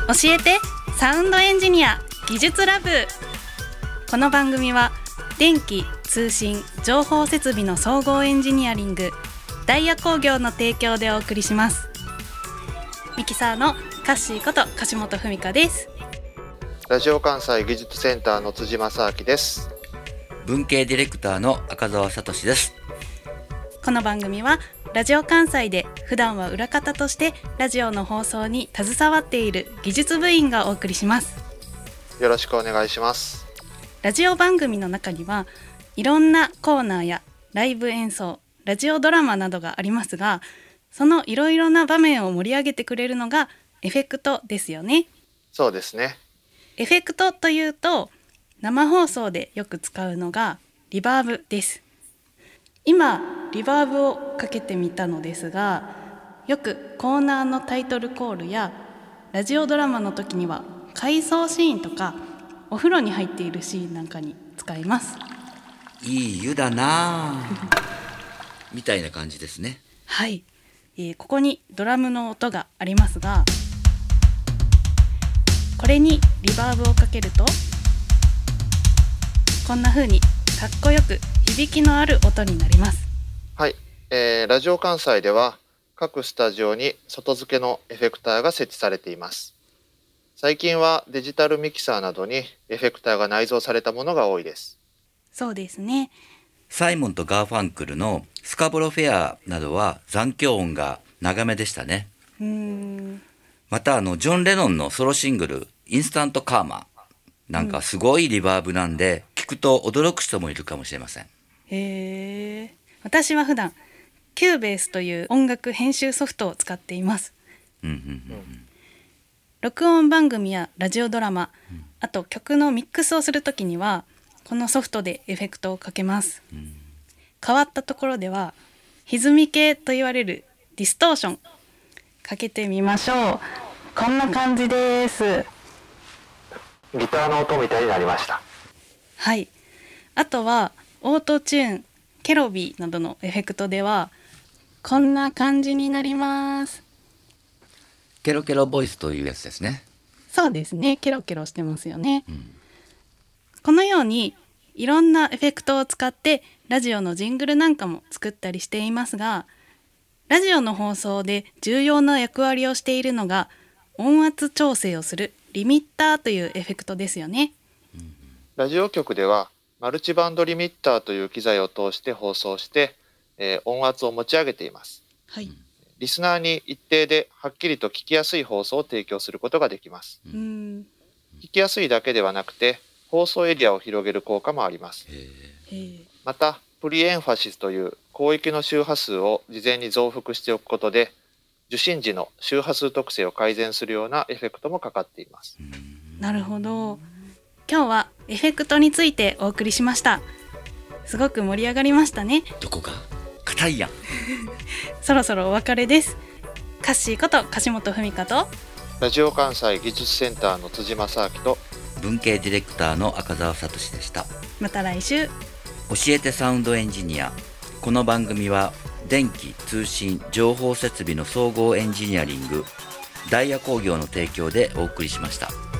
教えてサウンドエンジニア技術ラブ。この番組は電気通信情報設備の総合エンジニアリングダイヤ工業の提供でお送りします。ミキサーのカッシーこと樫本文香です。 ラジオ関西技術センターの辻正明です。 文系ディレクターの赤澤聡です。 この番組はラジオ関西で普段は裏方としてラジオの放送に携わっている技術部員がお送りします。 よろしくお願いします。 ラジオ番組の中にはいろんなコーナーやライブ演奏、ラジオドラマなどがありますが、そのいろいろな場面を盛り上げてくれるのがエフェクトですよね。 そうですね。 エフェクトというと生放送でよく使うのがリバーブです。今リバーブをかけてみたのですが、よくコーナーのタイトルコールやラジオドラマの時には回想シーンとかお風呂に入っているシーンなんかに使います。 いい湯だなみたいな感じですね。 はい、ここにドラムの音がありますが、これにリバーブをかけるとこんな風にかっこよく響きのある音になります。 はい、ラジオ関西では各スタジオに外付けのエフェクターが設置されています。最近はデジタルミキサーなどにエフェクターが内蔵されたものが多いです。 そうですね。 サイモンとガーファンクルのスカボロフェアなどは残響音が長めでしたね。またジョン・レノンのソロシングルインスタントカーマなんかすごいリバーブなんで、聞くと驚く人もいるかもしれません。 へー。私は普段キューベースという音楽編集ソフトを使っています。録音番組やラジオドラマ、あと曲のミックスをするときにはこのソフトでエフェクトをかけます。変わったところでは歪み系と言われるディストーションかけてみましょう。こんな感じです。 ギターの音みたいになりました。 はい。あとはオートチューン、ケロビーなどのエフェクトではこんな感じになります。 ケロケロボイスというやつですね。 そうですね。ケロケロしてますよね。このようにいろんなエフェクトを使ってラジオのジングルなんかも作ったりしていますが、ラジオの放送で重要な役割をしているのが音圧調整をするリミッターというエフェクトですよね。 ラジオ局ではマルチバンドリミッターという機材を通して放送して、音圧を持ち上げています。 はい。 リスナーに一定ではっきりと聞きやすい放送を提供することができます。聞きやすいだけではなくて放送エリアを広げる効果もあります。またプリエンファシスという広域の周波数を事前に増幅しておくことで受信時の周波数特性を改善するようなエフェクトもかかっています。 なるほど。今日はエフェクトについてお送りしました。すごく盛り上がりましたね。 どこか硬いやんそろそろお別れです。カッシーこと樫本文香とラジオ関西技術センターの辻正明と文系ディレクターの赤澤聡でした。 また来週。 教えてサウンドエンジニア。この番組は電気通信情報設備の総合エンジニアリングダイヤ工業の提供でお送りしました。